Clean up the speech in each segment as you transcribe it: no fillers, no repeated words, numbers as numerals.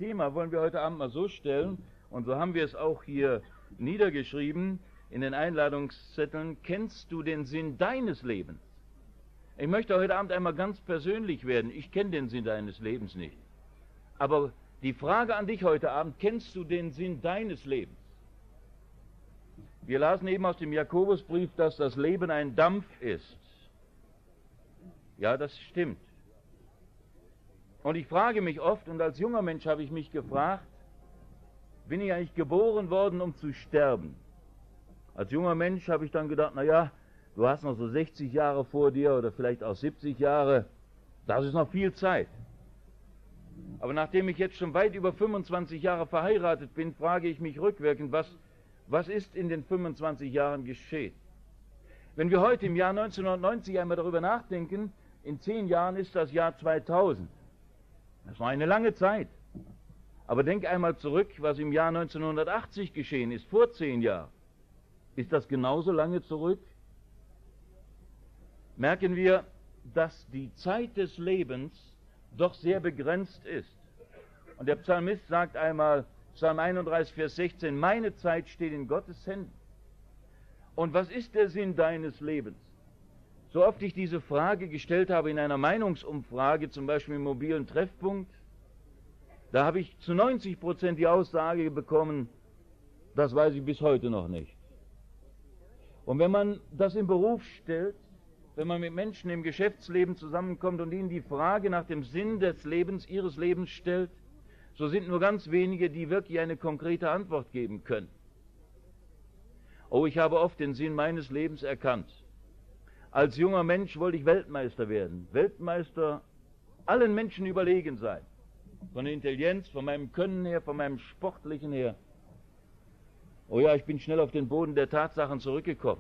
Thema wollen wir heute Abend mal so stellen, und so haben wir es auch hier niedergeschrieben in den Einladungszetteln: Kennst du den Sinn deines Lebens? Ich möchte heute Abend einmal ganz persönlich werden. Ich kenne den Sinn deines Lebens nicht. Aber die Frage an dich heute Abend: Kennst du den Sinn deines Lebens? Wir lasen eben aus dem Jakobusbrief, dass das Leben ein Dampf ist. Ja, das stimmt. Und ich frage mich oft, und als junger Mensch habe ich mich gefragt, bin ich eigentlich geboren worden, um zu sterben? Als junger Mensch habe ich dann gedacht, naja, du hast noch so 60 Jahre vor dir oder vielleicht auch 70 Jahre, das ist noch viel Zeit. Aber nachdem ich jetzt schon weit über 25 Jahre verheiratet bin, frage ich mich rückwirkend, was ist in den 25 Jahren geschehen? Wenn wir heute im Jahr 1990 einmal darüber nachdenken, in 10 Jahren ist das Jahr 2000. Das war eine lange Zeit. Aber denk einmal zurück, was im Jahr 1980 geschehen ist, vor 10 Jahren. Ist das genauso lange zurück? Merken wir, dass die Zeit des Lebens doch sehr begrenzt ist. Und der Psalmist sagt einmal, Psalm 31, Vers 16, meine Zeit steht in Gottes Händen. Und was ist der Sinn deines Lebens? So oft ich diese Frage gestellt habe in einer Meinungsumfrage, zum Beispiel im mobilen Treffpunkt, da habe ich zu 90% die Aussage bekommen, das weiß ich bis heute noch nicht. Und wenn man das im Beruf stellt, wenn man mit Menschen im Geschäftsleben zusammenkommt und ihnen die Frage nach dem Sinn des Lebens, ihres Lebens stellt, so sind nur ganz wenige, die wirklich eine konkrete Antwort geben können. Oh, ich habe oft den Sinn meines Lebens erkannt. Als junger Mensch wollte ich Weltmeister werden. Weltmeister, allen Menschen überlegen sein. Von der Intelligenz, von meinem Können her, von meinem Sportlichen her. Oh ja, ich bin schnell auf den Boden der Tatsachen zurückgekommen.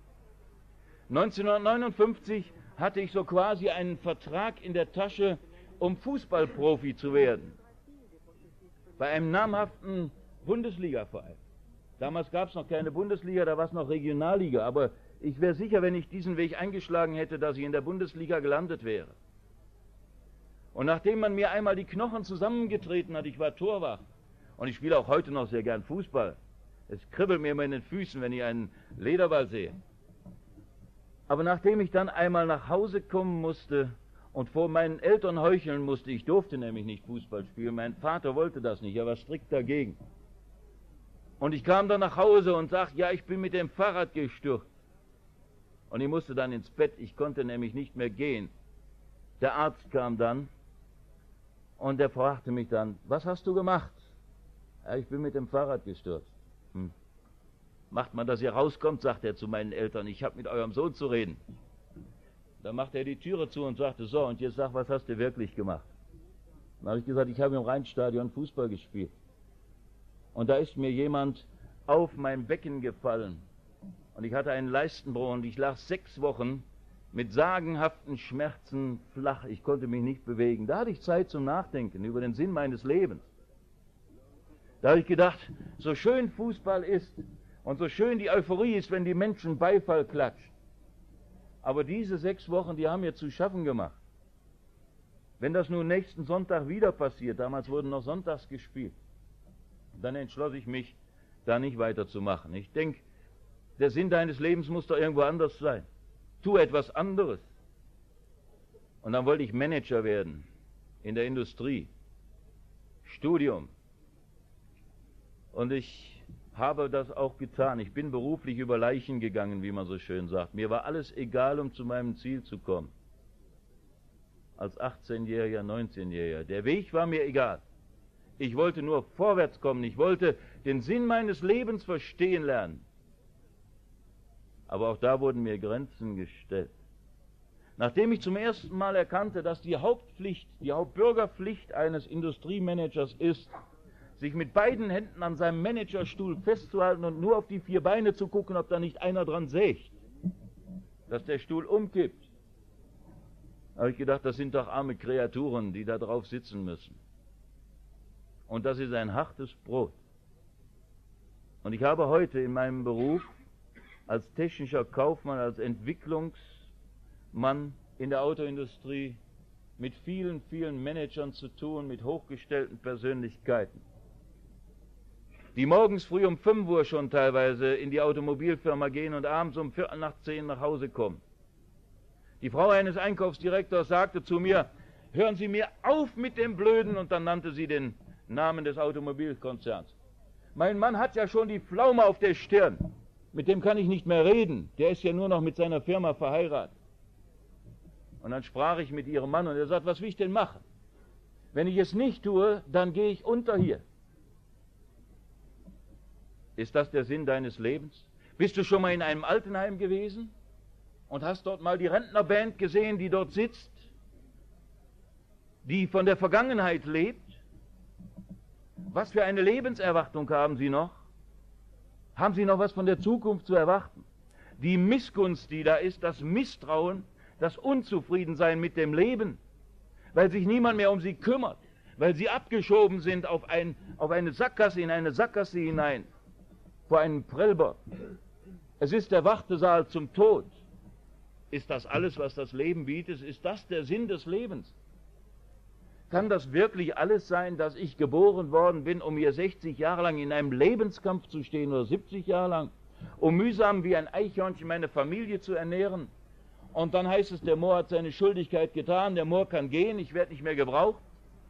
1959 hatte ich so quasi einen Vertrag in der Tasche, um Fußballprofi zu werden. Bei einem namhaften Bundesliga-Verein. Damals gab es noch keine Bundesliga, da war es noch Regionalliga, aber ich wäre sicher, wenn ich diesen Weg eingeschlagen hätte, dass ich in der Bundesliga gelandet wäre. Und nachdem man mir einmal die Knochen zusammengetreten hat, ich war Torwart, und ich spiele auch heute noch sehr gern Fußball. Es kribbelt mir immer in den Füßen, wenn ich einen Lederball sehe. Aber nachdem ich dann einmal nach Hause kommen musste und vor meinen Eltern heucheln musste, ich durfte nämlich nicht Fußball spielen, mein Vater wollte das nicht, er war strikt dagegen. Und ich kam dann nach Hause und sagte, ja, ich bin mit dem Fahrrad gestürzt. Und ich musste dann ins Bett, ich konnte nämlich nicht mehr gehen. Der Arzt kam dann und der fragte mich dann, was hast du gemacht? Ja, ich bin mit dem Fahrrad gestürzt. Macht man, dass ihr rauskommt, sagt er zu meinen Eltern, ich habe mit eurem Sohn zu reden. Dann machte er die Türe zu und sagte, so, und jetzt sag, was hast du wirklich gemacht? Dann habe ich gesagt, ich habe im Rheinstadion Fußball gespielt. Und da ist mir jemand auf mein Becken gefallen. Und ich hatte einen Leistenbruch und ich lag 6 Wochen mit sagenhaften Schmerzen flach. Ich konnte mich nicht bewegen. Da hatte ich Zeit zum Nachdenken über den Sinn meines Lebens. Da habe ich gedacht, so schön Fußball ist und so schön die Euphorie ist, wenn die Menschen Beifall klatschen. Aber diese 6 Wochen, die haben mir zu schaffen gemacht. Wenn das nun nächsten Sonntag wieder passiert, damals wurden noch sonntags gespielt, dann entschloss ich mich, da nicht weiterzumachen. Ich denke, der Sinn deines Lebens muss doch irgendwo anders sein. Tu etwas anderes. Und dann wollte ich Manager werden in der Industrie. Studium. Und ich habe das auch getan. Ich bin beruflich über Leichen gegangen, wie man so schön sagt. Mir war alles egal, um zu meinem Ziel zu kommen. Als 18-Jähriger, 19-Jähriger. Der Weg war mir egal. Ich wollte nur vorwärts kommen. Ich wollte den Sinn meines Lebens verstehen lernen. Aber auch da wurden mir Grenzen gestellt. Nachdem ich zum ersten Mal erkannte, dass die Hauptpflicht, die Hauptbürgerpflicht eines Industriemanagers ist, sich mit beiden Händen an seinem Managerstuhl festzuhalten und nur auf die 4 Beine zu gucken, ob da nicht einer dran sägt, dass der Stuhl umkippt, habe ich gedacht, das sind doch arme Kreaturen, die da drauf sitzen müssen. Und das ist ein hartes Brot. Und ich habe heute in meinem Beruf als technischer Kaufmann, als Entwicklungsmann in der Autoindustrie mit vielen, vielen Managern zu tun, mit hochgestellten Persönlichkeiten, die morgens früh um 5 Uhr schon teilweise in die Automobilfirma gehen und abends um 9:45 nach Hause kommen. Die Frau eines Einkaufsdirektors sagte zu mir, hören Sie mir auf mit dem Blöden, und dann nannte sie den Namen des Automobilkonzerns. Mein Mann hat ja schon die Pflaume auf der Stirn, mit dem kann ich nicht mehr reden, der ist ja nur noch mit seiner Firma verheiratet. Und dann sprach ich mit ihrem Mann und er sagt, was will ich denn machen? Wenn ich es nicht tue, dann gehe ich unter hier. Ist das der Sinn deines Lebens? Bist du schon mal in einem Altenheim gewesen und hast dort mal die Rentnerband gesehen, die dort sitzt, die von der Vergangenheit lebt? Was für eine Lebenserwartung haben sie noch? Haben sie noch was von der Zukunft zu erwarten? Die Missgunst, die da ist, das Misstrauen, das Unzufriedensein mit dem Leben, weil sich niemand mehr um sie kümmert, weil sie abgeschoben sind auf eine Sackgasse, in eine Sackgasse hinein, vor einem Prellbock. Es ist der Wartesaal zum Tod. Ist das alles, was das Leben bietet? Ist das der Sinn des Lebens? Kann das wirklich alles sein, dass ich geboren worden bin, um hier 60 Jahre lang in einem Lebenskampf zu stehen oder 70 Jahre lang, um mühsam wie ein Eichhörnchen meine Familie zu ernähren? Und dann heißt es, der Mohr hat seine Schuldigkeit getan, der Mohr kann gehen, ich werde nicht mehr gebraucht.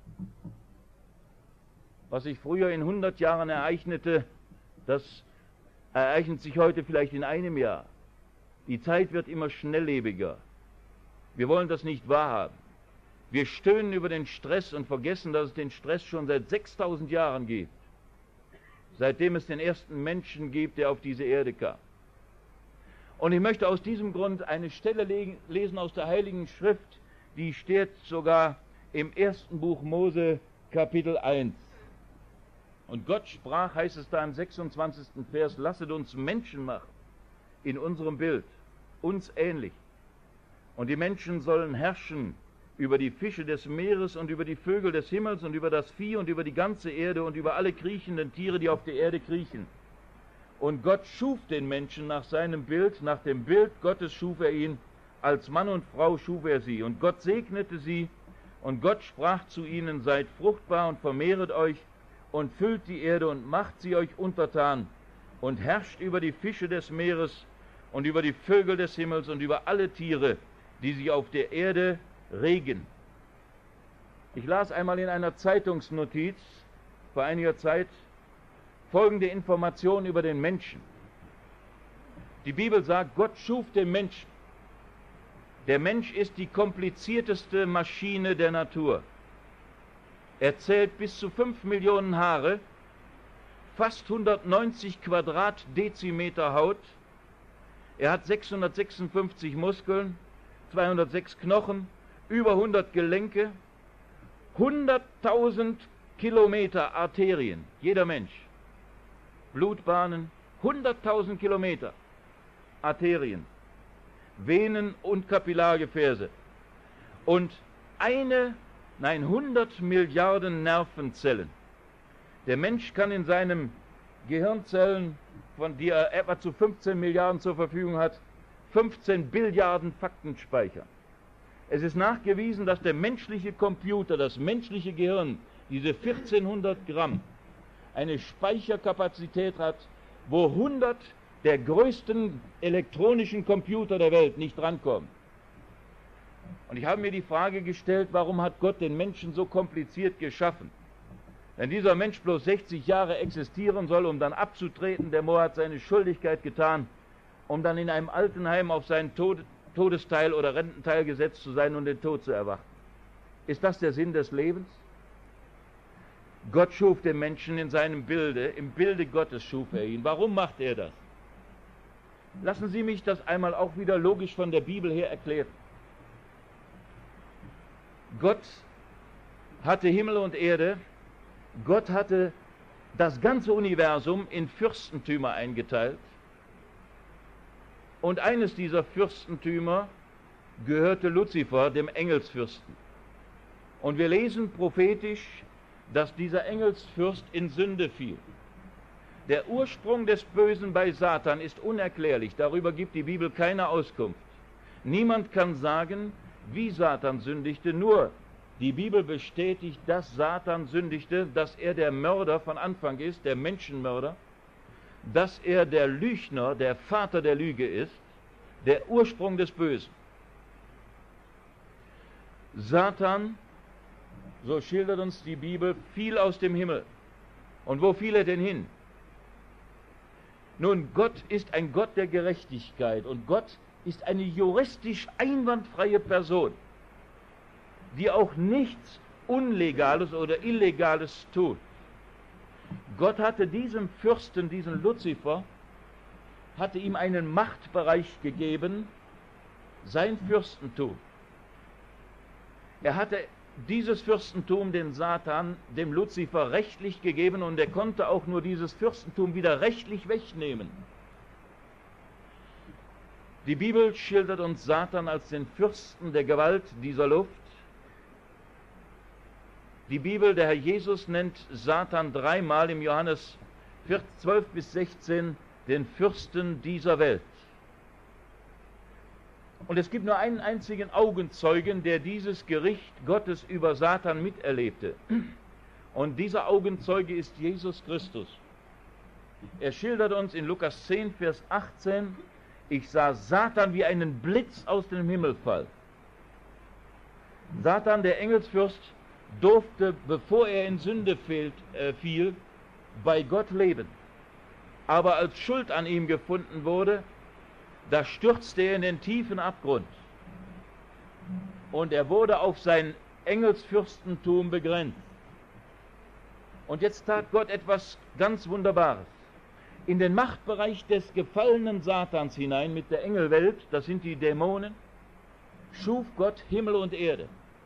Was sich früher in 100 Jahren ereignete, das ereignet sich heute vielleicht in einem Jahr. Die Zeit wird immer schnelllebiger. Wir wollen das nicht wahrhaben. Wir stöhnen über den Stress und vergessen, dass es den Stress schon seit 6000 Jahren gibt. Seitdem es den ersten Menschen gibt, der auf diese Erde kam. Und ich möchte aus diesem Grund eine Stelle lesen aus der Heiligen Schrift, die steht sogar im 1. Buch Mose, Kapitel 1. Und Gott sprach, heißt es da im 26. Vers, lasset uns Menschen machen, in unserem Bild, uns ähnlich. Und die Menschen sollen herrschen über die Fische des Meeres und über die Vögel des Himmels und über das Vieh und über die ganze Erde und über alle kriechenden Tiere, die auf der Erde kriechen. Und Gott schuf den Menschen nach seinem Bild, nach dem Bild Gottes schuf er ihn, als Mann und Frau schuf er sie. Und Gott segnete sie, und Gott sprach zu ihnen, seid fruchtbar und vermehret euch und füllt die Erde und macht sie euch untertan und herrscht über die Fische des Meeres und über die Vögel des Himmels und über alle Tiere, die sich auf der Erde regen. Ich las einmal in einer Zeitungsnotiz vor einiger Zeit folgende Information über den Menschen. Die Bibel sagt, Gott schuf den Menschen. Der Mensch ist die komplizierteste Maschine der Natur. Er zählt bis zu 5 Millionen Haare, fast 190 Quadratdezimeter Haut. Er hat 656 Muskeln, 206 Knochen, über 100 Gelenke, 100.000 Kilometer Arterien, jeder Mensch. Blutbahnen, 100.000 Kilometer Arterien, Venen und Kapillargefäße und 100 Milliarden Nervenzellen. Der Mensch kann in seinem Gehirnzellen, von die er etwa zu 15 Milliarden zur Verfügung hat, 15 Billiarden Fakten speichern. Es ist nachgewiesen, dass der menschliche Computer, das menschliche Gehirn, diese 1400 Gramm, eine Speicherkapazität hat, wo 100 der größten elektronischen Computer der Welt nicht rankommen. Und ich habe mir die Frage gestellt, warum hat Gott den Menschen so kompliziert geschaffen? Wenn dieser Mensch bloß 60 Jahre existieren soll, um dann abzutreten, der Mohr hat seine Schuldigkeit getan, um dann in einem Altenheim auf seinen Todesteil oder Rententeil gesetzt zu sein und den Tod zu erwarten. Ist das der Sinn des Lebens? Gott schuf den Menschen in seinem Bilde, im Bilde Gottes schuf er ihn. Warum macht er das? Lassen Sie mich das einmal auch wieder logisch von der Bibel her erklären. Gott hatte Himmel und Erde, Gott hatte das ganze Universum in Fürstentümer eingeteilt und eines dieser Fürstentümer gehörte Luzifer, dem Engelsfürsten. Und wir lesen prophetisch, dass dieser Engelsfürst in Sünde fiel. Der Ursprung des Bösen bei Satan ist unerklärlich, darüber gibt die Bibel keine Auskunft. Niemand kann sagen, wie Satan sündigte, nur die Bibel bestätigt, dass Satan sündigte, dass er der Mörder von Anfang ist, der Menschenmörder, dass er der Lügner, der Vater der Lüge ist, der Ursprung des Bösen. Satan, so schildert uns die Bibel, fiel aus dem Himmel. Und wo fiel er denn hin? Nun, Gott ist ein Gott der Gerechtigkeit und Gott ist eine juristisch einwandfreie Person, die auch nichts Unlegales oder Illegales tut. Gott hatte diesem Fürsten, diesem Luzifer, hatte ihm einen Machtbereich gegeben, sein Fürstentum. Er hatte dieses Fürstentum dem Satan, dem Luzifer, rechtlich gegeben und er konnte auch nur dieses Fürstentum wieder rechtlich wegnehmen. Die Bibel schildert uns Satan als den Fürsten der Gewalt dieser Luft. Die Bibel, der Herr Jesus nennt Satan dreimal im Johannes 12 bis 16 den Fürsten dieser Welt. Und es gibt nur einen einzigen Augenzeugen, der dieses Gericht Gottes über Satan miterlebte. Und dieser Augenzeuge ist Jesus Christus. Er schildert uns in Lukas 10, Vers 18, ich sah Satan wie einen Blitz aus dem Himmel fallen. Satan, der Engelsfürst, durfte, bevor er in Sünde fiel, bei Gott leben. Aber als Schuld an ihm gefunden wurde, da stürzte er in den tiefen Abgrund. Und er wurde auf sein Engelsfürstentum begrenzt. Und jetzt tat Gott etwas ganz Wunderbares. In den Machtbereich des gefallenen Satans hinein mit der Engelwelt, das sind die Dämonen, schuf Gott Himmel und Erde.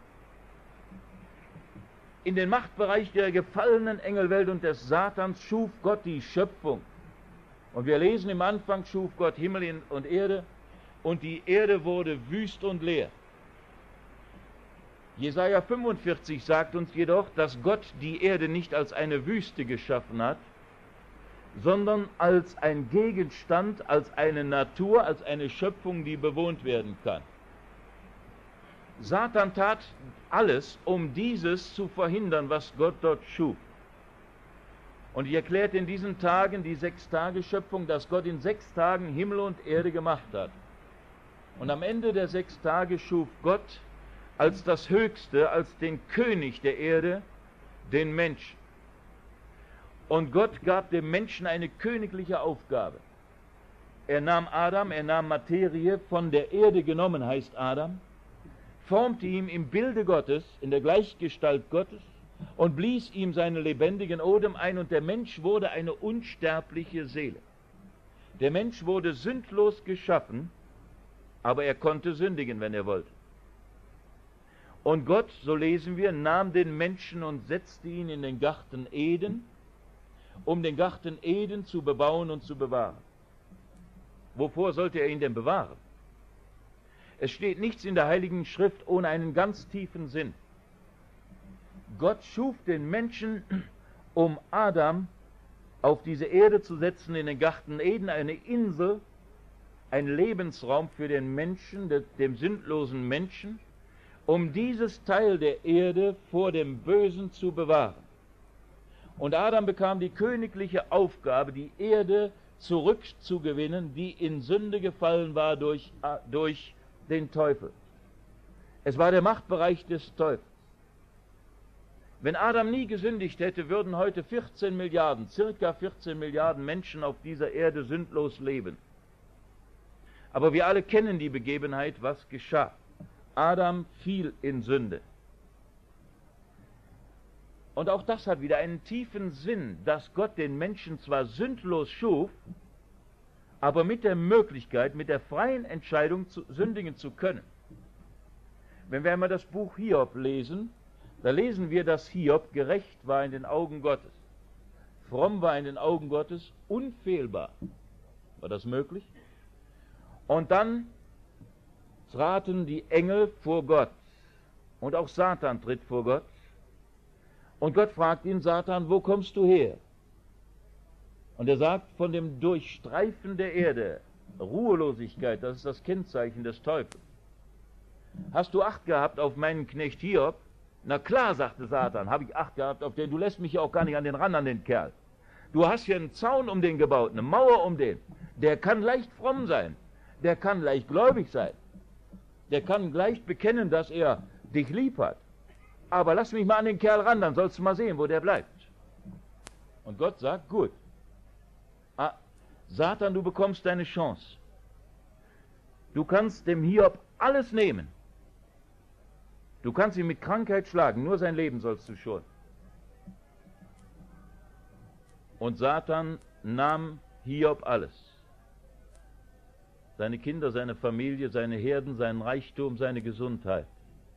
In den Machtbereich der gefallenen Engelwelt und des Satans schuf Gott die Schöpfung. Und wir lesen im Anfang, schuf Gott Himmel und Erde, und die Erde wurde wüst und leer. Jesaja 45 sagt uns jedoch, dass Gott die Erde nicht als eine Wüste geschaffen hat, sondern als ein Gegenstand, als eine Natur, als eine Schöpfung, die bewohnt werden kann. Satan tat alles, um dieses zu verhindern, was Gott dort schuf. Und ich erklärte in diesen Tagen die 6-Tage-Schöpfung, dass Gott in 6 Tagen Himmel und Erde gemacht hat. Und am Ende der 6 Tage schuf Gott als das Höchste, als den König der Erde, den Menschen. Und Gott gab dem Menschen eine königliche Aufgabe. Er nahm Adam, er nahm Materie, von der Erde genommen heißt Adam, formte ihn im Bilde Gottes, in der Gleichgestalt Gottes, und blies ihm seinen lebendigen Odem ein, und der Mensch wurde eine unsterbliche Seele. Der Mensch wurde sündlos geschaffen, aber er konnte sündigen, wenn er wollte. Und Gott, so lesen wir, nahm den Menschen und setzte ihn in den Garten Eden, um den Garten Eden zu bebauen und zu bewahren. Wovor sollte er ihn denn bewahren? Es steht nichts in der Heiligen Schrift ohne einen ganz tiefen Sinn. Gott schuf den Menschen, um Adam auf diese Erde zu setzen, in den Garten Eden, eine Insel, ein Lebensraum für den Menschen, dem sündlosen Menschen, um dieses Teil der Erde vor dem Bösen zu bewahren. Und Adam bekam die königliche Aufgabe, die Erde zurückzugewinnen, die in Sünde gefallen war durch den Teufel. Es war der Machtbereich des Teufels. Wenn Adam nie gesündigt hätte, würden heute 14 Milliarden, circa 14 Milliarden Menschen auf dieser Erde sündlos leben. Aber wir alle kennen die Begebenheit, was geschah. Adam fiel in Sünde. Und auch das hat wieder einen tiefen Sinn, dass Gott den Menschen zwar sündlos schuf, aber mit der Möglichkeit, mit der freien Entscheidung sündigen zu können. Wenn wir einmal das Buch Hiob lesen, da lesen wir, dass Hiob gerecht war in den Augen Gottes, fromm war in den Augen Gottes, unfehlbar. War das möglich? Und dann traten die Engel vor Gott und auch Satan tritt vor Gott. Und Gott fragt ihn, Satan, wo kommst du her? Und er sagt, von dem Durchstreifen der Erde, Ruhelosigkeit, das ist das Kennzeichen des Teufels. hast du Acht gehabt auf meinen Knecht Hiob? Na klar, sagte Satan, habe ich Acht gehabt auf den, du lässt mich ja auch gar nicht an den ran, an den Kerl. Du hast hier einen Zaun um den gebaut, eine Mauer um den. Der kann leicht fromm sein, der kann leicht gläubig sein, der kann leicht bekennen, dass er dich lieb hat. Aber lass mich mal an den Kerl ran, dann sollst du mal sehen, wo der bleibt. Und Gott sagt, gut, Satan, du bekommst deine Chance. Du kannst dem Hiob alles nehmen. Du kannst ihn mit Krankheit schlagen, nur sein Leben sollst du schonen. Und Satan nahm Hiob alles. Seine Kinder, seine Familie, seine Herden, seinen Reichtum, seine Gesundheit.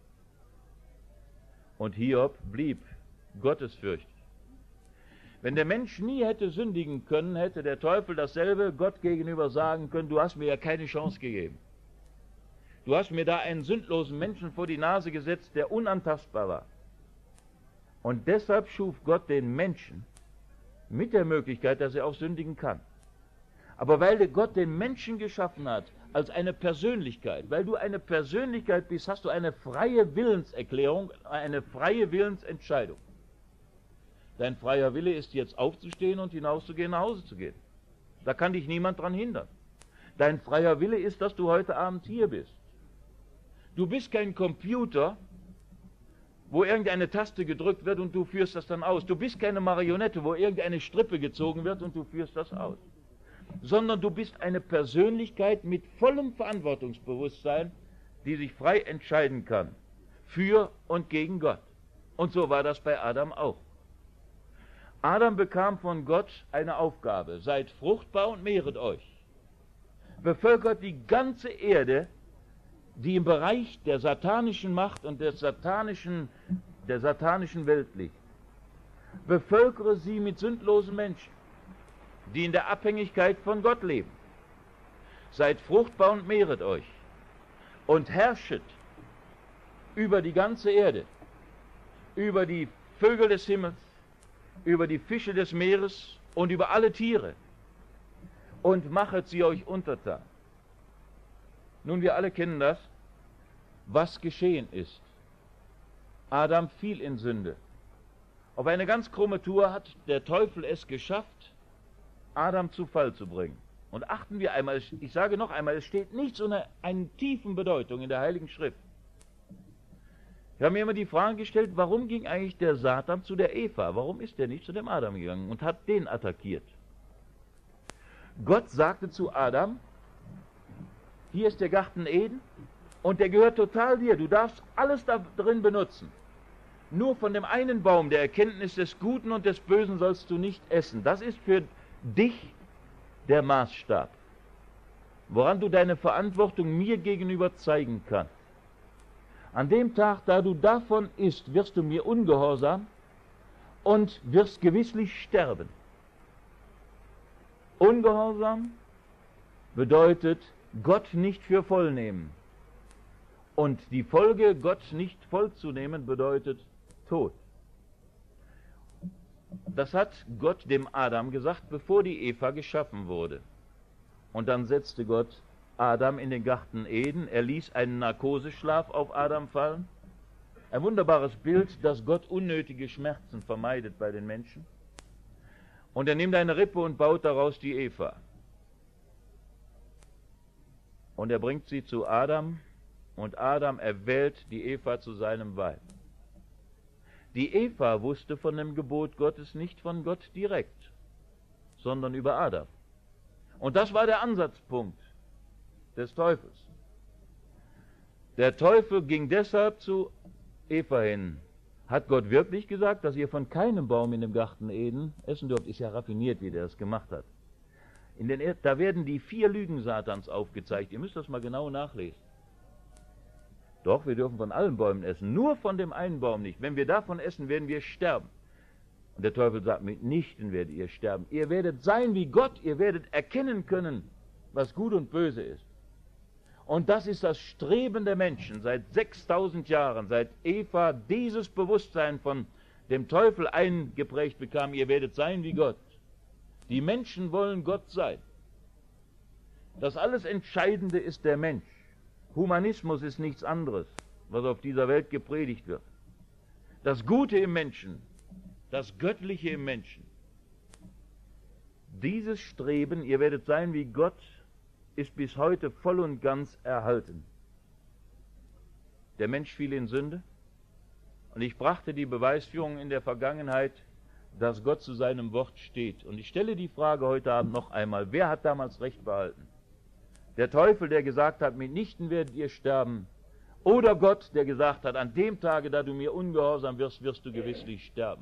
Und Hiob blieb gottesfürchtig. Wenn der Mensch nie hätte sündigen können, hätte der Teufel dasselbe Gott gegenüber sagen können, du hast mir ja keine Chance gegeben. Du hast mir da einen sündlosen Menschen vor die Nase gesetzt, der unantastbar war. Und deshalb schuf Gott den Menschen mit der Möglichkeit, dass er auch sündigen kann. Aber weil Gott den Menschen geschaffen hat als eine Persönlichkeit, weil du eine Persönlichkeit bist, hast du eine freie Willenserklärung, eine freie Willensentscheidung. Dein freier Wille ist jetzt aufzustehen und hinauszugehen, nach Hause zu gehen. Da kann dich niemand dran hindern. Dein freier Wille ist, dass du heute Abend hier bist. Du bist kein Computer, wo irgendeine Taste gedrückt wird und du führst das dann aus. Du bist keine Marionette, wo irgendeine Strippe gezogen wird und du führst das aus. Sondern du bist eine Persönlichkeit mit vollem Verantwortungsbewusstsein, die sich frei entscheiden kann, für und gegen Gott. Und so war das bei Adam auch. Adam bekam von Gott eine Aufgabe: Seid fruchtbar und mehret euch. Bevölkert die ganze Erde, die im Bereich der satanischen Macht und der satanischen Welt liegt. Bevölkere sie mit sündlosen Menschen, die in der Abhängigkeit von Gott leben. Seid fruchtbar und mehret euch und herrschet über die ganze Erde, über die Vögel des Himmels, über die Fische des Meeres und über alle Tiere und machet sie euch untertan. Nun, wir alle kennen das, was geschehen ist. Adam fiel in Sünde. Auf eine ganz krumme Tour hat der Teufel es geschafft, Adam zu Fall zu bringen. Und achten wir einmal, ich sage noch einmal, es steht nichts unter einer tiefen Bedeutung in der Heiligen Schrift. Ich habe mir immer die Frage gestellt, warum ging eigentlich der Satan zu der Eva? Warum ist der nicht zu dem Adam gegangen und hat den attackiert? Gott sagte zu Adam, hier ist der Garten Eden und der gehört total dir. Du darfst alles da drin benutzen. Nur von dem einen Baum der Erkenntnis des Guten und des Bösen sollst du nicht essen. Das ist für dich der Maßstab, woran du deine Verantwortung mir gegenüber zeigen kannst. An dem Tag, da du davon isst, wirst du mir ungehorsam und wirst gewisslich sterben. Ungehorsam bedeutet Gott nicht für voll nehmen. Und die Folge, Gott nicht voll zu nehmen, bedeutet Tod. Das hat Gott dem Adam gesagt, bevor die Eva geschaffen wurde. Und dann setzte Gott Adam in den Garten Eden. Er ließ einen Narkoseschlaf auf Adam fallen. Ein wunderbares Bild, dass Gott unnötige Schmerzen vermeidet bei den Menschen. Und er nimmt eine Rippe und baut daraus die Eva. Und er bringt sie zu Adam und Adam erwählt die Eva zu seinem Weib. Die Eva wusste von dem Gebot Gottes nicht von Gott direkt, sondern über Adam. Und das war der Ansatzpunkt des Teufels. Der Teufel ging deshalb zu Eva hin. Hat Gott wirklich gesagt, dass ihr von keinem Baum in dem Garten Eden essen dürft? Ist ja raffiniert, wie der das gemacht hat. Da werden die 4 Lügen Satans aufgezeigt. Ihr müsst das mal genau nachlesen. Doch, wir dürfen von allen Bäumen essen, nur von dem einen Baum nicht. Wenn wir davon essen, werden wir sterben. Und der Teufel sagt, mitnichten werdet ihr sterben. Ihr werdet sein wie Gott, ihr werdet erkennen können, was gut und böse ist. Und das ist das Streben der Menschen seit 6000 Jahren, seit Eva dieses Bewusstsein von dem Teufel eingeprägt bekam, ihr werdet sein wie Gott. Die Menschen wollen Gott sein. Das alles Entscheidende ist der Mensch. Humanismus ist nichts anderes, was auf dieser Welt gepredigt wird. Das Gute im Menschen, das Göttliche im Menschen. Dieses Streben, ihr werdet sein wie Gott, ist bis heute voll und ganz erhalten. Der Mensch fiel in Sünde und ich brachte die Beweisführung in der Vergangenheit, dass Gott zu seinem Wort steht. Und ich stelle die Frage heute Abend noch einmal, wer hat damals Recht behalten? Der Teufel, der gesagt hat, mitnichten werdet ihr sterben, oder Gott, der gesagt hat, an dem Tage, da du mir ungehorsam wirst, wirst du gewisslich sterben.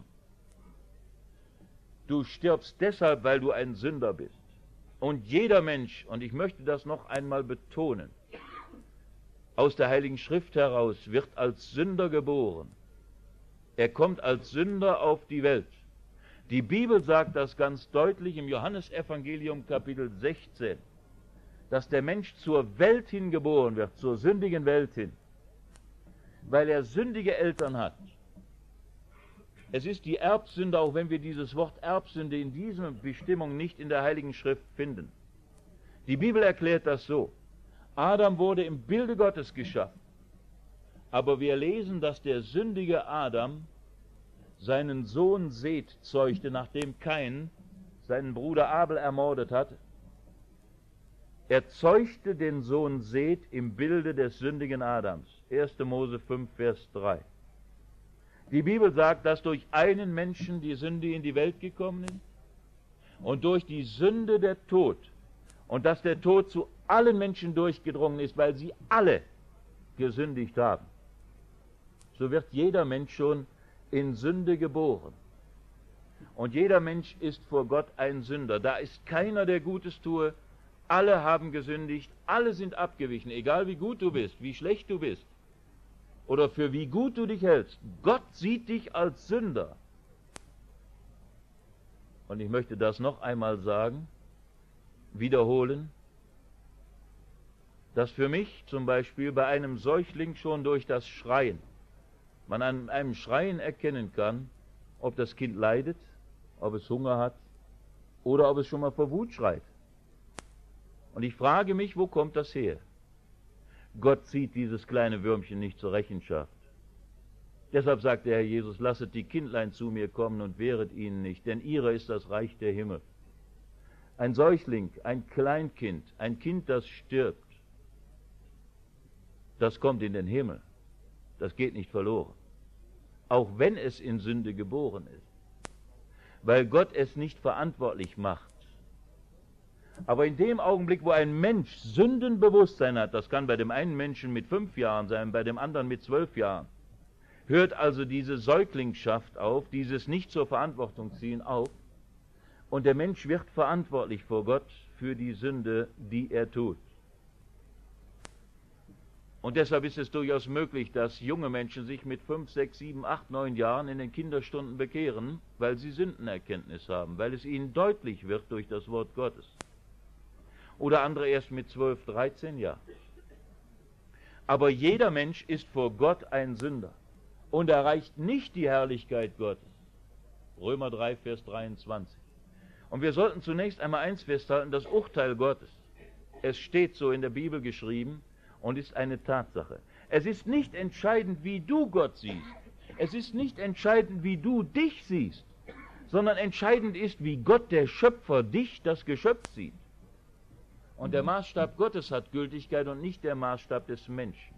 Du stirbst deshalb, weil du ein Sünder bist. Und jeder Mensch, und ich möchte das noch einmal betonen, aus der Heiligen Schrift heraus wird als Sünder geboren. Er kommt als Sünder auf die Welt. Die Bibel sagt das ganz deutlich im Johannesevangelium Kapitel 16, dass der Mensch zur Welt hin geboren wird, zur sündigen Welt hin, weil er sündige Eltern hat. Es ist die Erbsünde, auch wenn wir dieses Wort Erbsünde in dieser Bestimmung nicht in der Heiligen Schrift finden. Die Bibel erklärt das so: Adam wurde im Bilde Gottes geschaffen, aber wir lesen, dass der sündige Adam seinen Sohn Seth zeugte, nachdem Kain seinen Bruder Abel ermordet hatte. Er zeugte den Sohn Seth im Bilde des sündigen Adams. 1. Mose 5, Vers 3. Die Bibel sagt, dass durch einen Menschen die Sünde in die Welt gekommen ist und durch die Sünde der Tod, und dass der Tod zu allen Menschen durchgedrungen ist, weil sie alle gesündigt haben. So wird jeder Mensch schon in Sünde geboren. Und jeder Mensch ist vor Gott ein Sünder. Da ist keiner, der Gutes tue. Alle haben gesündigt, alle sind abgewichen, egal wie gut du bist, wie schlecht du bist oder für wie gut du dich hältst. Gott sieht dich als Sünder. Und ich möchte das noch einmal sagen, wiederholen, dass für mich zum Beispiel bei einem Säugling schon durch das Schreien, man an einem Schreien erkennen kann, ob das Kind leidet, ob es Hunger hat oder ob es schon mal vor Wut schreit. Und ich frage mich, wo kommt das her? Gott zieht dieses kleine Würmchen nicht zur Rechenschaft. Deshalb sagt der Herr Jesus, lasset die Kindlein zu mir kommen und wehret ihnen nicht, denn ihrer ist das Reich der Himmel. Ein Säugling, ein Kleinkind, ein Kind, das stirbt, das kommt in den Himmel. Das geht nicht verloren. Auch wenn es in Sünde geboren ist. Weil Gott es nicht verantwortlich macht. Aber in dem Augenblick, wo ein Mensch Sündenbewusstsein hat, das kann bei dem einen Menschen mit 5 Jahren sein, bei dem anderen mit 12 Jahren, hört also diese Säuglingschaft auf, dieses nicht zur Verantwortung ziehen auf, und der Mensch wird verantwortlich vor Gott für die Sünde, die er tut. Und deshalb ist es durchaus möglich, dass junge Menschen sich mit 5, 6, 7, 8, 9 Jahren in den Kinderstunden bekehren, weil sie Sündenerkenntnis haben, weil es ihnen deutlich wird durch das Wort Gottes. Oder andere erst mit 12, 13 Jahren. Aber jeder Mensch ist vor Gott ein Sünder und erreicht nicht die Herrlichkeit Gottes. Römer 3, Vers 23. Und wir sollten zunächst einmal eins festhalten, das Urteil Gottes. Es steht so in der Bibel geschrieben und ist eine Tatsache. Es ist nicht entscheidend, wie du Gott siehst. Es ist nicht entscheidend, wie du dich siehst, sondern entscheidend ist, wie Gott, der Schöpfer, dich, das Geschöpf, sieht. Und der Maßstab Gottes hat Gültigkeit und nicht der Maßstab des Menschen.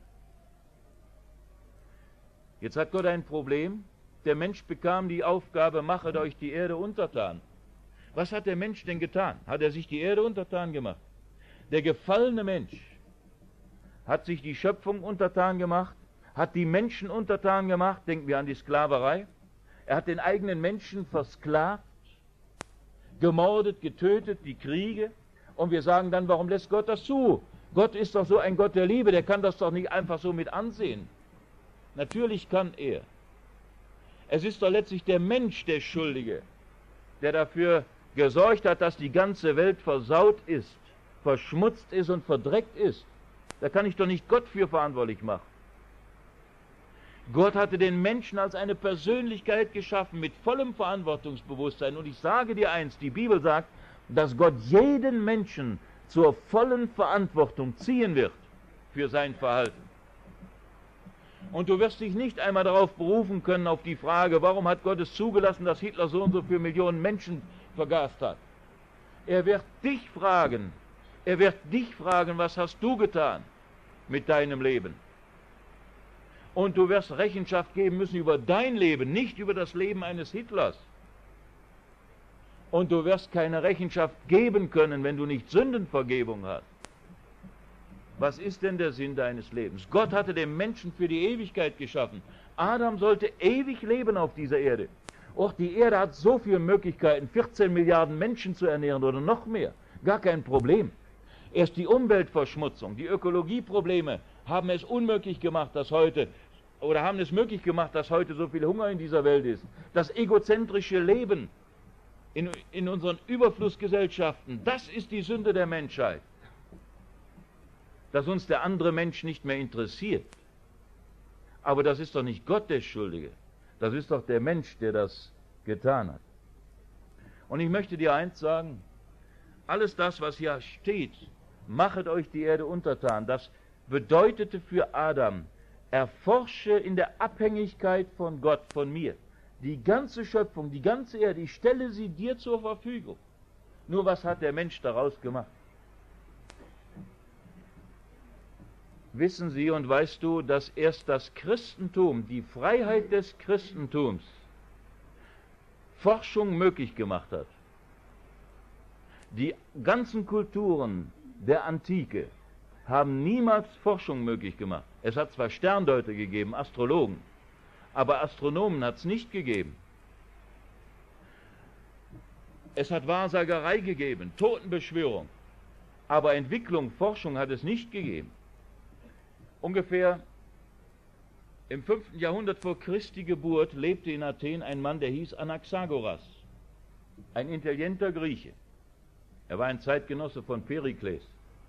Jetzt hat Gott ein Problem. Der Mensch bekam die Aufgabe, machet euch die Erde untertan. Was hat der Mensch denn getan? Hat er sich die Erde untertan gemacht? Der gefallene Mensch hat sich die Schöpfung untertan gemacht, hat die Menschen untertan gemacht, denken wir an die Sklaverei. Er hat den eigenen Menschen versklavt, gemordet, getötet, die Kriege. Und wir sagen dann, warum lässt Gott das zu? Gott ist doch so ein Gott der Liebe, der kann das doch nicht einfach so mit ansehen. Natürlich kann er. Es ist doch letztlich der Mensch der Schuldige, der dafür gesorgt hat, dass die ganze Welt versaut ist, verschmutzt ist und verdreckt ist. Da kann ich doch nicht Gott für verantwortlich machen. Gott hatte den Menschen als eine Persönlichkeit geschaffen mit vollem Verantwortungsbewusstsein. Und ich sage dir eins, die Bibel sagt, dass Gott jeden Menschen zur vollen Verantwortung ziehen wird für sein Verhalten. Und du wirst dich nicht einmal darauf berufen können, auf die Frage, warum hat Gott es zugelassen, dass Hitler so und so viele Millionen Menschen vergast hat. Er wird dich fragen, was hast du getan mit deinem Leben? Und du wirst Rechenschaft geben müssen über dein Leben, nicht über das Leben eines Hitlers. Und du wirst keine Rechenschaft geben können, wenn du nicht Sündenvergebung hast. Was ist denn der Sinn deines Lebens? Gott hatte den Menschen für die Ewigkeit geschaffen. Adam sollte ewig leben auf dieser Erde. Och, die Erde hat so viele Möglichkeiten, 14 Milliarden Menschen zu ernähren oder noch mehr. Gar kein Problem. Erst die Umweltverschmutzung, die Ökologieprobleme haben es unmöglich gemacht, dass heute so viel Hunger in dieser Welt ist. Das egozentrische Leben in unseren Überflussgesellschaften, das ist die Sünde der Menschheit. Dass uns der andere Mensch nicht mehr interessiert. Aber das ist doch nicht Gott der Schuldige. Das ist doch der Mensch, der das getan hat. Und ich möchte dir eins sagen, alles das, was hier steht, machet euch die Erde untertan, das bedeutete für Adam, erforsche in der Abhängigkeit von Gott, von mir, die ganze Schöpfung, die ganze Erde, ich stelle sie dir zur Verfügung. Nur was hat der Mensch daraus gemacht? Wissen Sie und weißt du, dass erst das Christentum, die Freiheit des Christentums, Forschung möglich gemacht hat? Die ganzen Kulturen der Antike haben niemals Forschung möglich gemacht. Es hat zwar Sterndeuter gegeben, Astrologen, aber Astronomen hat es nicht gegeben. Es hat Wahrsagerei gegeben, Totenbeschwörung, aber Entwicklung, Forschung hat es nicht gegeben. Ungefähr im 5. Jahrhundert vor Christi Geburt lebte in Athen ein Mann, der hieß Anaxagoras, ein intelligenter Grieche. Er war ein Zeitgenosse von Perikles.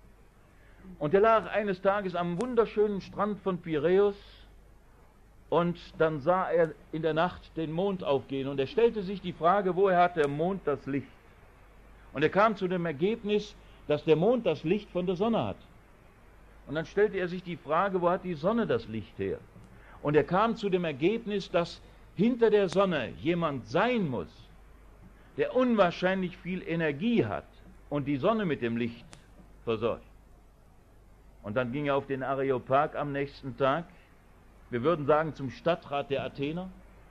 Und er lag eines Tages am wunderschönen Strand von Piräus und dann sah er in der Nacht den Mond aufgehen und er stellte sich die Frage, woher hat der Mond das Licht? Und er kam zu dem Ergebnis, dass der Mond das Licht von der Sonne hat. Und dann stellte er sich die Frage, wo hat die Sonne das Licht her? Und er kam zu dem Ergebnis, dass hinter der Sonne jemand sein muss, der unwahrscheinlich viel Energie hat und die Sonne mit dem Licht versorgt. Und dann ging er auf den Areopag am nächsten Tag, wir würden sagen zum Stadtrat der Athener,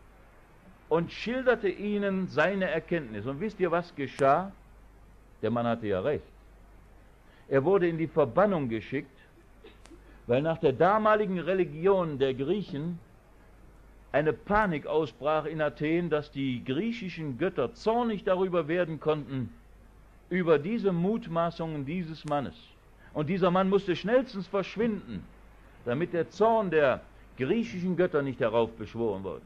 und schilderte ihnen seine Erkenntnis. Und wisst ihr, was geschah? Der Mann hatte ja recht. Er wurde in die Verbannung geschickt, weil nach der damaligen Religion der Griechen eine Panik ausbrach in Athen, dass die griechischen Götter zornig darüber werden konnten, über diese Mutmaßungen dieses Mannes. Und dieser Mann musste schnellstens verschwinden, damit der Zorn der griechischen Götter nicht heraufbeschworen wurde.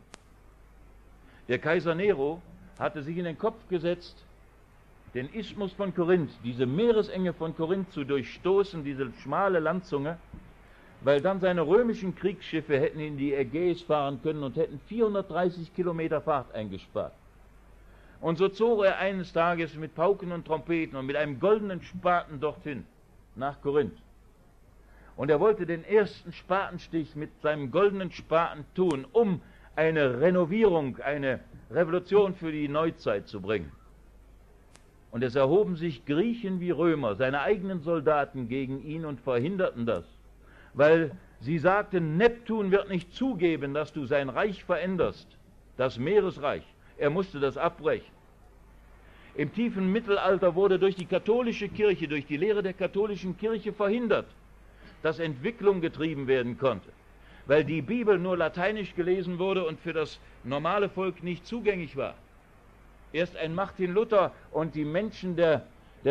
Der Kaiser Nero hatte sich in den Kopf gesetzt, den Isthmus von Korinth, diese Meeresenge von Korinth zu durchstoßen, diese schmale Landzunge, weil dann seine römischen Kriegsschiffe hätten in die Ägäis fahren können und hätten 430 Kilometer Fahrt eingespart. Und so zog er eines Tages mit Pauken und Trompeten und mit einem goldenen Spaten dorthin, nach Korinth. Und er wollte den ersten Spatenstich mit seinem goldenen Spaten tun, um eine Renovierung, eine Revolution für die Neuzeit zu bringen. Und es erhoben sich Griechen wie Römer, seine eigenen Soldaten, gegen ihn und verhinderten das. Weil sie sagten, Neptun wird nicht zugeben, dass du sein Reich veränderst, das Meeresreich. Er musste das abbrechen. Im tiefen Mittelalter wurde durch die katholische Kirche, durch die Lehre der katholischen Kirche verhindert, dass Entwicklung getrieben werden konnte, weil die Bibel nur lateinisch gelesen wurde und für das normale Volk nicht zugänglich war. Erst ein Martin Luther und die Menschen der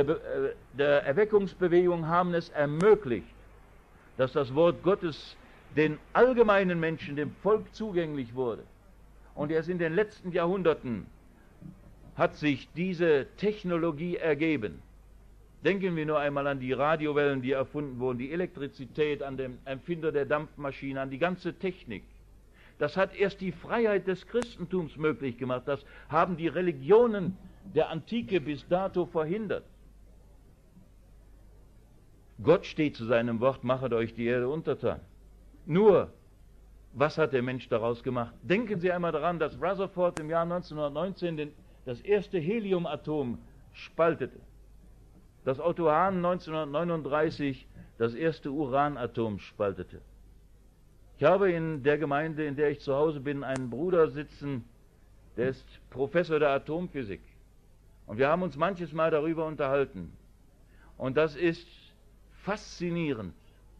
Erweckungsbewegung haben es ermöglicht, dass das Wort Gottes den allgemeinen Menschen, dem Volk zugänglich wurde. Und erst in den letzten Jahrhunderten hat sich diese Technologie ergeben. Denken wir nur einmal an die Radiowellen, die erfunden wurden, die Elektrizität, an den Erfinder der Dampfmaschine, an die ganze Technik. Das hat erst die Freiheit des Christentums möglich gemacht. Das haben die Religionen der Antike bis dato verhindert. Gott steht zu seinem Wort, machet euch die Erde untertan. Nur, was hat der Mensch daraus gemacht? Denken Sie einmal daran, dass Rutherford im Jahr 1919 das erste Heliumatom spaltete. Dass Otto Hahn 1939 das erste Uranatom spaltete. Ich habe in der Gemeinde, in der ich zu Hause bin, einen Bruder sitzen, der ist Professor der Atomphysik. Und wir haben uns manches Mal darüber unterhalten. Und das ist faszinierend,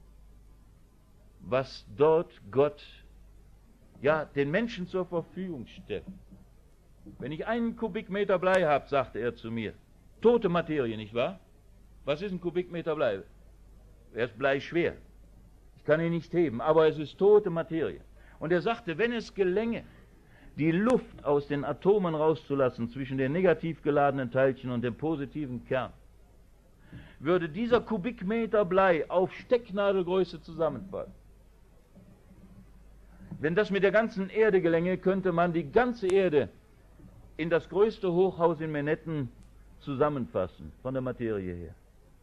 was dort Gott den Menschen zur Verfügung stellt. Wenn ich 1 Kubikmeter Blei habe, sagte er zu mir, tote Materie, nicht wahr? Was ist ein Kubikmeter Blei? Er ist bleischwer. Ich kann ihn nicht heben, aber es ist tote Materie. Und er sagte, wenn es gelänge, die Luft aus den Atomen rauszulassen zwischen den negativ geladenen Teilchen und dem positiven Kern, würde dieser Kubikmeter Blei auf Stecknadelgröße zusammenfallen. Wenn das mit der ganzen Erde gelänge, könnte man die ganze Erde in das größte Hochhaus in Manhattan zusammenfassen, von der Materie her.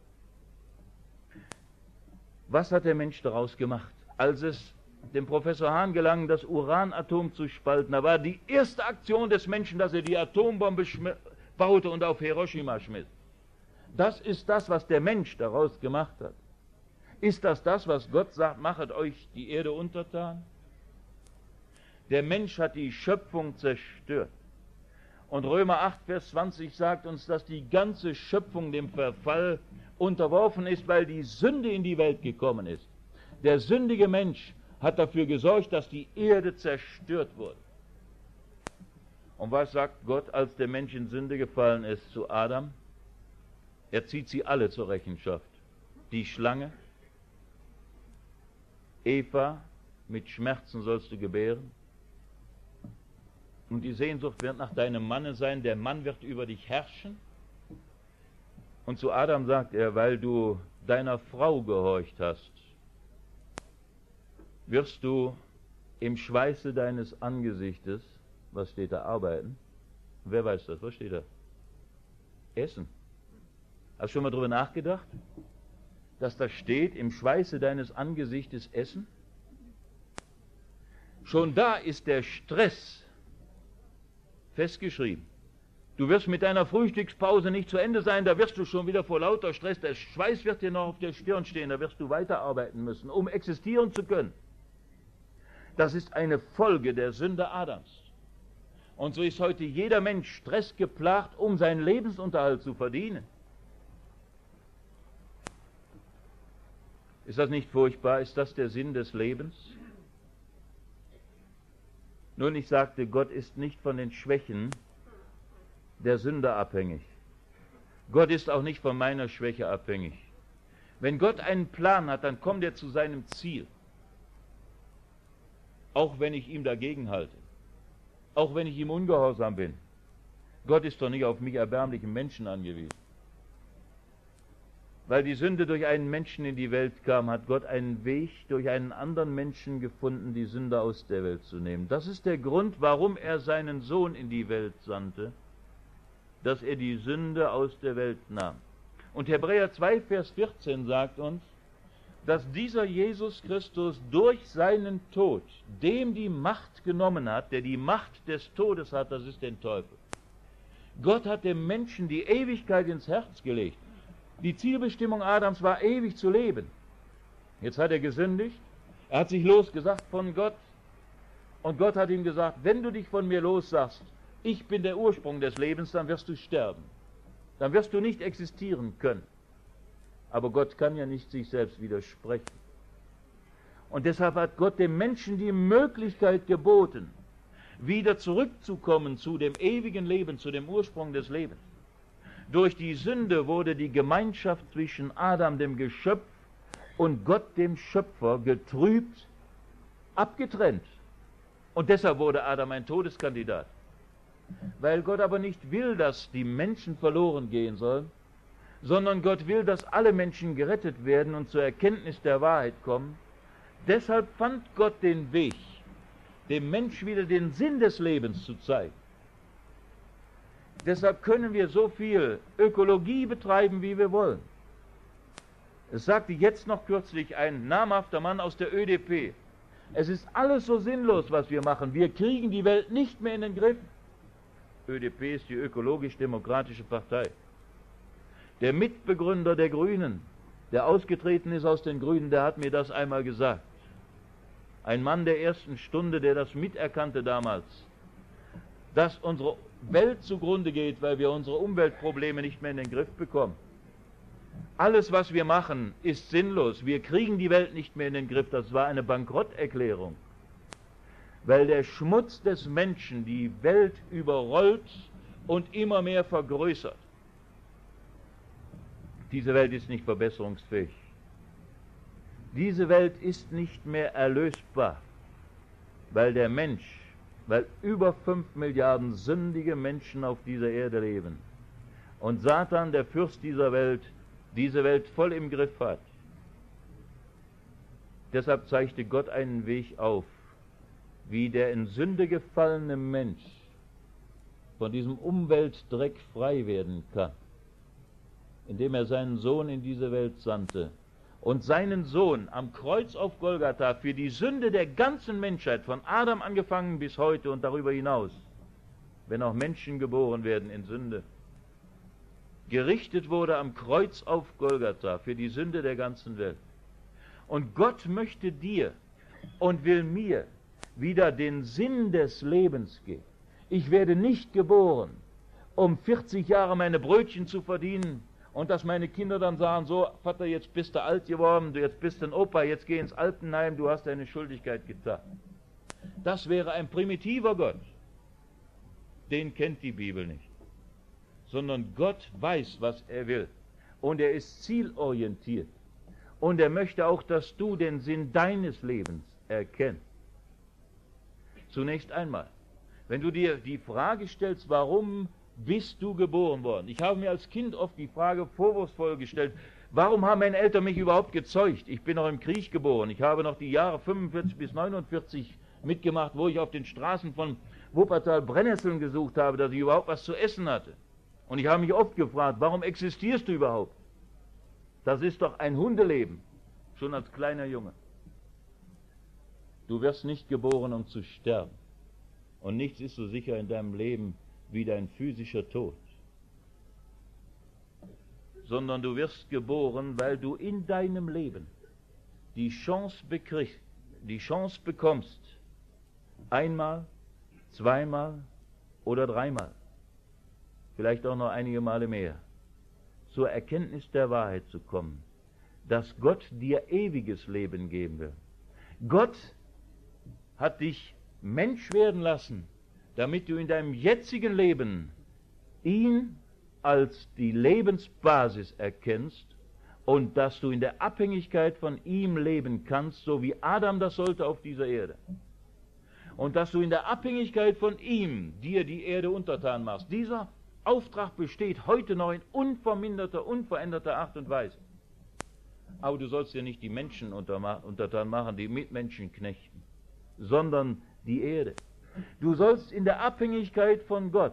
Was hat der Mensch daraus gemacht? Als es dem Professor Hahn gelang, das Uranatom zu spalten, da war die erste Aktion des Menschen, dass er die Atombombe baute und auf Hiroshima schmiss. Das ist das, was der Mensch daraus gemacht hat. Ist das das, was Gott sagt, machet euch die Erde untertan? Der Mensch hat die Schöpfung zerstört. Und Römer 8, Vers 20 sagt uns, dass die ganze Schöpfung dem Verfall unterworfen ist, weil die Sünde in die Welt gekommen ist. Der sündige Mensch hat dafür gesorgt, dass die Erde zerstört wurde. Und was sagt Gott, als der Mensch in Sünde gefallen ist, zu Adam? Er zieht sie alle zur Rechenschaft. Die Schlange, Eva, mit Schmerzen sollst du gebären. Und die Sehnsucht wird nach deinem Manne sein, der Mann wird über dich herrschen. Und zu Adam sagt er, weil du deiner Frau gehorcht hast, wirst du im Schweiße deines Angesichtes, was steht da, arbeiten? Wer weiß das? Was steht da? Essen. Hast du schon mal darüber nachgedacht, dass da steht, im Schweiße deines Angesichtes essen? Schon da ist der Stress festgeschrieben. Du wirst mit deiner Frühstückspause nicht zu Ende sein, da wirst du schon wieder vor lauter Stress, der Schweiß wird dir noch auf der Stirn stehen, da wirst du weiterarbeiten müssen, um existieren zu können. Das ist eine Folge der Sünde Adams. Und so ist heute jeder Mensch stressgeplagt, um seinen Lebensunterhalt zu verdienen. Ist das nicht furchtbar? Ist das der Sinn des Lebens? Nun, ich sagte, Gott ist nicht von den Schwächen der Sünder abhängig. Gott ist auch nicht von meiner Schwäche abhängig. Wenn Gott einen Plan hat, dann kommt er zu seinem Ziel. Auch wenn ich ihm dagegen halte. Auch wenn ich ihm ungehorsam bin. Gott ist doch nicht auf mich erbärmlichen Menschen angewiesen. Weil die Sünde durch einen Menschen in die Welt kam, hat Gott einen Weg durch einen anderen Menschen gefunden, die Sünde aus der Welt zu nehmen. Das ist der Grund, warum er seinen Sohn in die Welt sandte, dass er die Sünde aus der Welt nahm. Und Hebräer 2, Vers 14 sagt uns, dass dieser Jesus Christus durch seinen Tod dem die Macht genommen hat, der die Macht des Todes hat, das ist den Teufel. Gott hat dem Menschen die Ewigkeit ins Herz gelegt. Die Zielbestimmung Adams war, ewig zu leben. Jetzt hat er gesündigt, er hat sich losgesagt von Gott und Gott hat ihm gesagt, wenn du dich von mir lossagst, ich bin der Ursprung des Lebens, dann wirst du sterben. Dann wirst du nicht existieren können. Aber Gott kann ja nicht sich selbst widersprechen. Und deshalb hat Gott dem Menschen die Möglichkeit geboten, wieder zurückzukommen zu dem ewigen Leben, zu dem Ursprung des Lebens. Durch die Sünde wurde die Gemeinschaft zwischen Adam, dem Geschöpf, und Gott, dem Schöpfer, getrübt, abgetrennt. Und deshalb wurde Adam ein Todeskandidat. Weil Gott aber nicht will, dass die Menschen verloren gehen sollen, sondern Gott will, dass alle Menschen gerettet werden und zur Erkenntnis der Wahrheit kommen. Deshalb fand Gott den Weg, dem Mensch wieder den Sinn des Lebens zu zeigen. Deshalb können wir so viel Ökologie betreiben, wie wir wollen. Es sagte jetzt noch kürzlich ein namhafter Mann aus der ÖDP, es ist alles so sinnlos, was wir machen. Wir kriegen die Welt nicht mehr in den Griff. ÖDP ist die ökologisch-demokratische Partei. Der Mitbegründer der Grünen, der ausgetreten ist aus den Grünen, der hat mir das einmal gesagt. Ein Mann der ersten Stunde, der das miterkannte damals, dass unsere Welt zugrunde geht, weil wir unsere Umweltprobleme nicht mehr in den Griff bekommen. Alles, was wir machen, ist sinnlos. Wir kriegen die Welt nicht mehr in den Griff. Das war eine Bankrotterklärung. Weil der Schmutz des Menschen die Welt überrollt und immer mehr vergrößert. Diese Welt ist nicht verbesserungsfähig. Diese Welt ist nicht mehr erlösbar, weil der Mensch, weil über 5 Milliarden sündige Menschen auf dieser Erde leben und Satan, der Fürst dieser Welt, diese Welt voll im Griff hat. Deshalb zeigte Gott einen Weg auf, wie der in Sünde gefallene Mensch von diesem Umweltdreck frei werden kann, indem er seinen Sohn in diese Welt sandte und seinen Sohn am Kreuz auf Golgatha für die Sünde der ganzen Menschheit, von Adam angefangen bis heute und darüber hinaus, wenn auch Menschen geboren werden in Sünde, gerichtet wurde am Kreuz auf Golgatha für die Sünde der ganzen Welt. Und Gott möchte dir und will mir wieder den Sinn des Lebens geben. Ich werde nicht geboren, um 40 Jahre meine Brötchen zu verdienen und dass meine Kinder dann sagen, so Vater, jetzt bist du alt geworden, jetzt bist du ein Opa, jetzt geh ins Altenheim, du hast deine Schuldigkeit getan. Das wäre ein primitiver Gott. Den kennt die Bibel nicht. Sondern Gott weiß, was er will. Und er ist zielorientiert. Und er möchte auch, dass du den Sinn deines Lebens erkennst. Zunächst einmal, wenn du dir die Frage stellst, warum bist du geboren worden? Ich habe mir als Kind oft die Frage vorwurfsvoll gestellt, warum haben meine Eltern mich überhaupt gezeugt? Ich bin noch im Krieg geboren. Ich habe noch die Jahre 45 bis 49 mitgemacht, wo ich auf den Straßen von Wuppertal Brennnesseln gesucht habe, dass ich überhaupt was zu essen hatte. Und ich habe mich oft gefragt, warum existierst du überhaupt? Das ist doch ein Hundeleben, schon als kleiner Junge. Du wirst nicht geboren, um zu sterben. Und nichts ist so sicher in deinem Leben wie dein physischer Tod. Sondern du wirst geboren, weil du in deinem Leben die Chance bekommst, einmal, zweimal oder dreimal, vielleicht auch noch einige Male mehr, zur Erkenntnis der Wahrheit zu kommen, dass Gott dir ewiges Leben geben will. Gott hat dich Mensch werden lassen, damit du in deinem jetzigen Leben ihn als die Lebensbasis erkennst und dass du in der Abhängigkeit von ihm leben kannst, so wie Adam das sollte auf dieser Erde. Und dass du in der Abhängigkeit von ihm dir die Erde untertan machst. Dieser Auftrag besteht heute noch in unverminderter, unveränderter Art und Weise. Aber du sollst dir nicht die Menschen untertan machen, die Mitmenschen knechten, sondern die Erde. Du sollst in der Abhängigkeit von Gott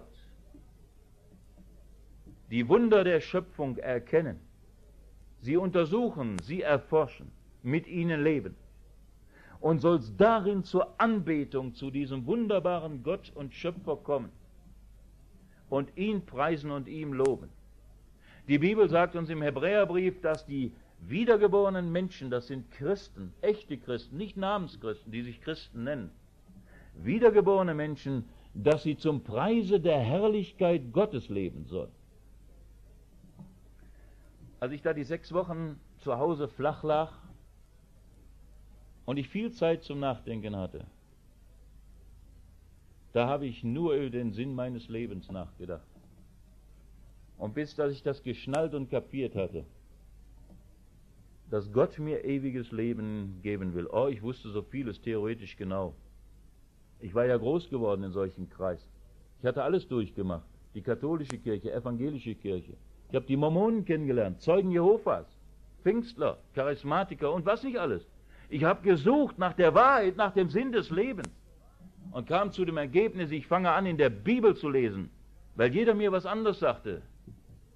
die Wunder der Schöpfung erkennen, sie untersuchen, sie erforschen, mit ihnen leben und sollst darin zur Anbetung zu diesem wunderbaren Gott und Schöpfer kommen und ihn preisen und ihm loben. Die Bibel sagt uns im Hebräerbrief, dass die wiedergeborenen Menschen, das sind Christen, echte Christen, nicht Namenschristen, die sich Christen nennen, wiedergeborene Menschen, dass sie zum Preise der Herrlichkeit Gottes leben sollen. Als ich da die 6 Wochen zu Hause flach lag und ich viel Zeit zum Nachdenken hatte, da habe ich nur über den Sinn meines Lebens nachgedacht. Und bis dass ich das geschnallt und kapiert hatte, dass Gott mir ewiges Leben geben will. Oh, ich wusste so vieles theoretisch genau. Ich war ja groß geworden in solchen Kreisen. Ich hatte alles durchgemacht. Die katholische Kirche, evangelische Kirche. Ich habe die Mormonen kennengelernt, Zeugen Jehovas, Pfingstler, Charismatiker und was nicht alles. Ich habe gesucht nach der Wahrheit, nach dem Sinn des Lebens und kam zu dem Ergebnis, ich fange an, in der Bibel zu lesen, weil jeder mir was anderes sagte.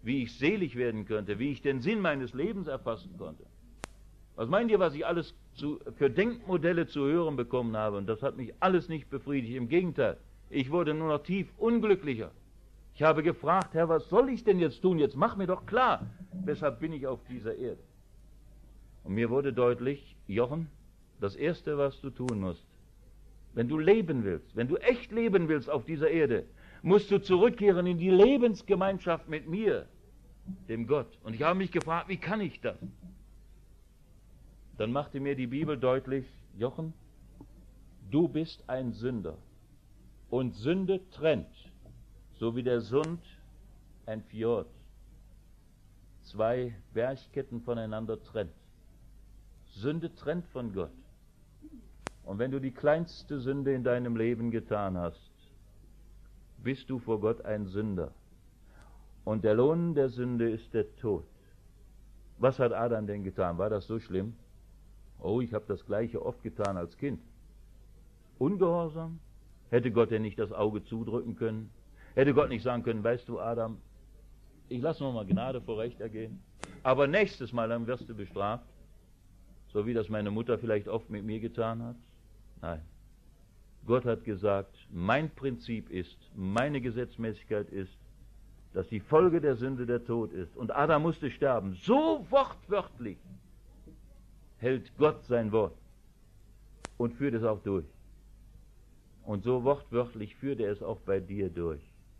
wie ich selig werden könnte, wie ich den Sinn meines Lebens erfassen konnte. Was meint ihr, was ich alles für Denkmodelle zu hören bekommen habe? Und das hat mich alles nicht befriedigt. Im Gegenteil, ich wurde nur noch tief unglücklicher. Ich habe gefragt, Herr, was soll ich denn jetzt tun? Jetzt mach mir doch klar, weshalb bin ich auf dieser Erde? Und mir wurde deutlich, Jochen, das Erste, was du tun musst, wenn du leben willst, wenn du echt leben willst auf dieser Erde, musst du zurückkehren in die Lebensgemeinschaft mit mir, dem Gott. Und ich habe mich gefragt, wie kann ich das? Dann machte mir die Bibel deutlich, Jochen, du bist ein Sünder. Und Sünde trennt, so wie der Sund ein Fjord zwei Bergketten voneinander trennt. Sünde trennt von Gott. Und wenn du die kleinste Sünde in deinem Leben getan hast, bist du vor Gott ein Sünder. Und der Lohn der Sünde ist der Tod. Was hat Adam denn getan? War das so schlimm? Oh, ich habe das Gleiche oft getan als Kind. Ungehorsam? Hätte Gott denn nicht das Auge zudrücken können? Hätte Gott nicht sagen können, weißt du, Adam, ich lasse noch mal Gnade vor Recht ergehen, aber nächstes Mal dann wirst du bestraft, so wie das meine Mutter vielleicht oft mit mir getan hat? Nein. Gott hat gesagt, mein Prinzip ist, meine Gesetzmäßigkeit ist, dass die Folge der Sünde der Tod ist. Und Adam musste sterben. So wortwörtlich hält Gott sein Wort und führt es auch durch. Und so wortwörtlich führt er es auch bei dir durch.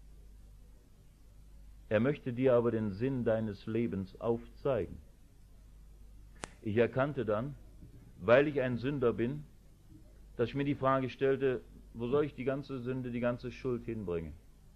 Er möchte dir aber den Sinn deines Lebens aufzeigen. Ich erkannte dann, weil ich ein Sünder bin, dass ich mir die Frage stellte, wo soll ich die ganze Sünde, die ganze Schuld hinbringen?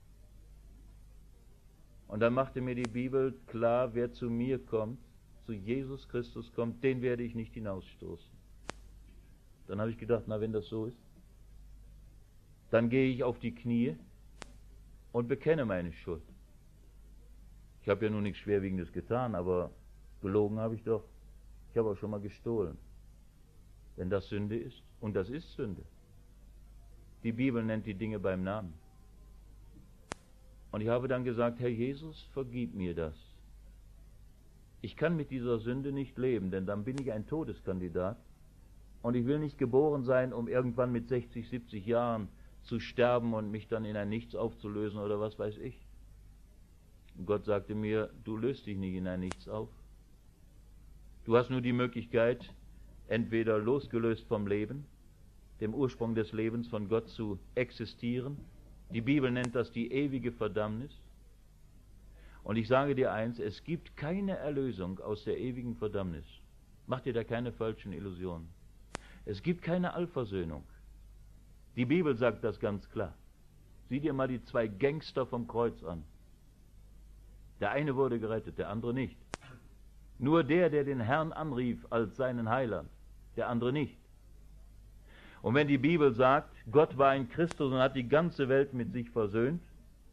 Und dann machte mir die Bibel klar, wer zu mir kommt, zu Jesus Christus kommt, den werde ich nicht hinausstoßen. Dann habe ich gedacht, na, wenn das so ist, dann gehe ich auf die Knie und bekenne meine Schuld. Ich habe ja nun nichts Schwerwiegendes getan, aber gelogen habe ich doch. Ich habe auch schon mal gestohlen. Wenn das Sünde ist, und das ist Sünde. Die Bibel nennt die Dinge beim Namen. Und ich habe dann gesagt, Herr Jesus, vergib mir das. Ich kann mit dieser Sünde nicht leben, denn dann bin ich ein Todeskandidat. Und ich will nicht geboren sein, um irgendwann mit 60, 70 Jahren zu sterben und mich dann in ein Nichts aufzulösen oder was weiß ich. Und Gott sagte mir, du löst dich nicht in ein Nichts auf. Du hast nur die Möglichkeit, entweder losgelöst vom Leben, dem Ursprung des Lebens von Gott zu existieren. Die Bibel nennt das die ewige Verdammnis. Und ich sage dir eins, es gibt keine Erlösung aus der ewigen Verdammnis. Mach dir da keine falschen Illusionen. Es gibt keine Allversöhnung. Die Bibel sagt das ganz klar. Sieh dir mal die zwei Gangster vom Kreuz an. Der eine wurde gerettet, der andere nicht. Nur der den Herrn anrief als seinen Heiland, der andere nicht. Und wenn die Bibel sagt, Gott war in Christus und hat die ganze Welt mit sich versöhnt,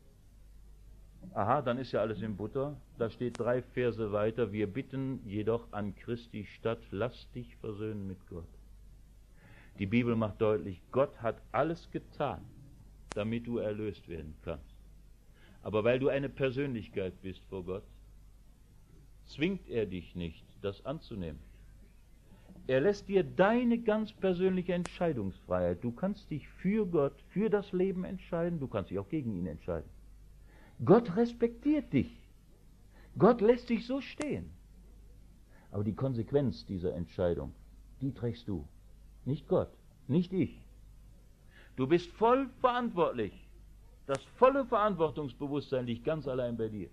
aha, dann ist ja alles in Butter. Da steht 3 Verse weiter, wir bitten jedoch an Christi statt, lass dich versöhnen mit Gott. Die Bibel macht deutlich, Gott hat alles getan, damit du erlöst werden kannst. Aber weil du eine Persönlichkeit bist vor Gott, zwingt er dich nicht, das anzunehmen. Er lässt dir deine ganz persönliche Entscheidungsfreiheit. Du kannst dich für Gott, für das Leben entscheiden, du kannst dich auch gegen ihn entscheiden. Gott respektiert dich. Gott lässt dich so stehen. Aber die Konsequenz dieser Entscheidung, die trägst du. Nicht Gott, nicht ich. Du bist voll verantwortlich. Das volle Verantwortungsbewusstsein liegt ganz allein bei dir.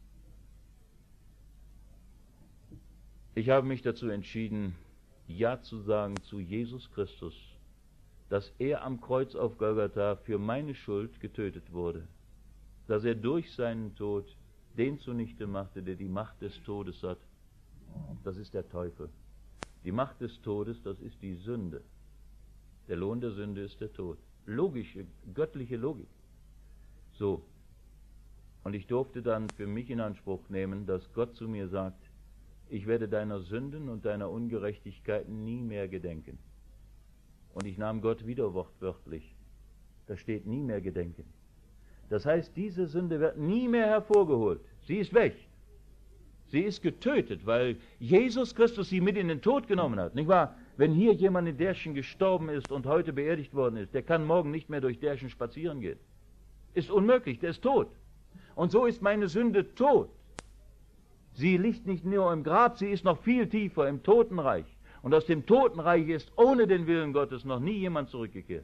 Ich habe mich dazu entschieden, Ja zu sagen zu Jesus Christus, dass er am Kreuz auf Golgatha für meine Schuld getötet wurde, dass er durch seinen Tod den zunichte machte, der die Macht des Todes hat. Das ist der Teufel. Die Macht des Todes, das ist die Sünde. Der Lohn der Sünde ist der Tod. Logische, göttliche Logik. So. Und ich durfte dann für mich in Anspruch nehmen, dass Gott zu mir sagt, ich werde deiner Sünden und deiner Ungerechtigkeiten nie mehr gedenken. Und ich nahm Gott wieder wortwörtlich. Da steht nie mehr gedenken. Das heißt, diese Sünde wird nie mehr hervorgeholt. Sie ist weg. Sie ist getötet, weil Jesus Christus sie mit in den Tod genommen hat. Nicht wahr? Wenn hier jemand in Derschen gestorben ist und heute beerdigt worden ist, der kann morgen nicht mehr durch Derschen spazieren gehen. Ist unmöglich, der ist tot. Und so ist meine Sünde tot. Sie liegt nicht nur im Grab, sie ist noch viel tiefer im Totenreich. Und aus dem Totenreich ist ohne den Willen Gottes noch nie jemand zurückgekehrt.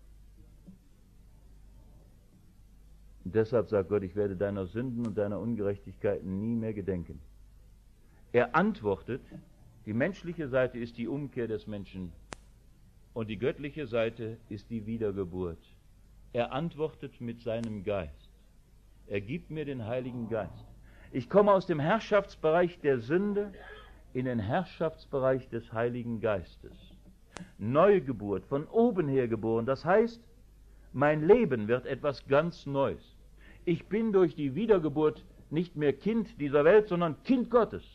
Und deshalb sagt Gott, ich werde deiner Sünden und deiner Ungerechtigkeiten nie mehr gedenken. Er antwortet, die menschliche Seite ist die Umkehr des Menschen und die göttliche Seite ist die Wiedergeburt. Er antwortet mit seinem Geist. Er gibt mir den Heiligen Geist. Ich komme aus dem Herrschaftsbereich der Sünde in den Herrschaftsbereich des Heiligen Geistes. Neugeburt, von oben her geboren. Das heißt, mein Leben wird etwas ganz Neues. Ich bin durch die Wiedergeburt nicht mehr Kind dieser Welt, sondern Kind Gottes.